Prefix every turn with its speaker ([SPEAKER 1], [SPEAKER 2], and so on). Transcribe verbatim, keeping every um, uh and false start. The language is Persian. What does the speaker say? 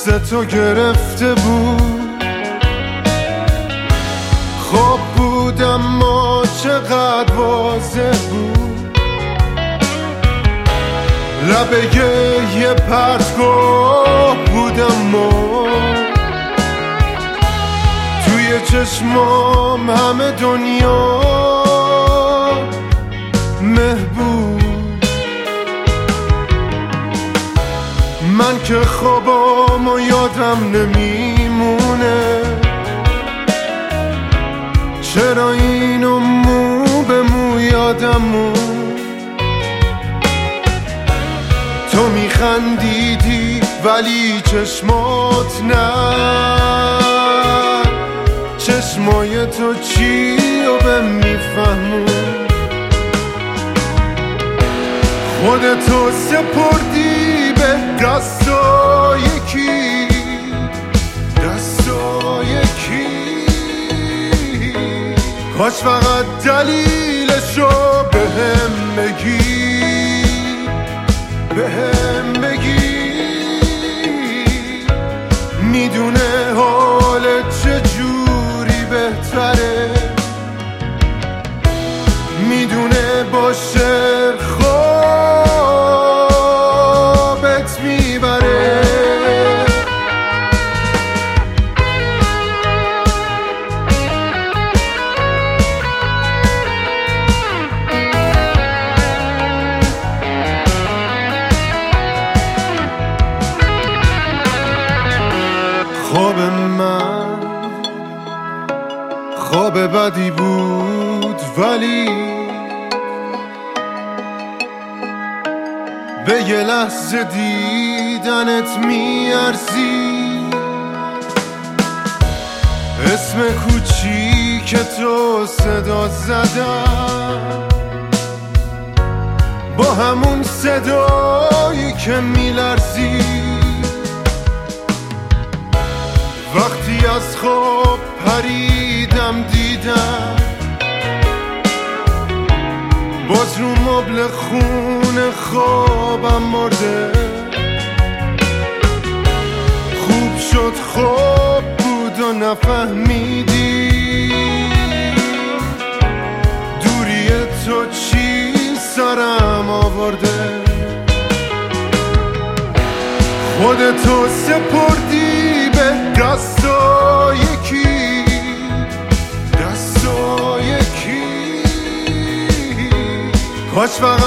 [SPEAKER 1] دست تو گرفته بود. خواب بود اما چقدر واضح بود، لبه یه پرتگاه بود اما توی چشمام همه دنیا محبوب. من که خوابامو یادم نمیمونه، چرا اینو مو به مو یادم موند. تو میخندیدی ولی چشمات نه، چشمای تو چی رو به میفهمون. خودتو سپردی به دستای کی، دستای کی. کاش فقط دلیلشو بهم بگی، بهم بگی. میدونه حالت چجوری بهتره، میدونه با شعر خوابت میبره. خواب من خواب بدی بود ولی به یه لحظه دیدنت میارزی. اسم کوچیک تو صدا زدم با همون صدایی که میلرزی. وقتی از خواب پریدم دیدم باز رو مبل خونه خوابم مرده. خوب شد خواب بود و نفهمیدی دوری تو چی سرم آورده. خودتو سپردی به دستای کی، دستای کی. کاش فقط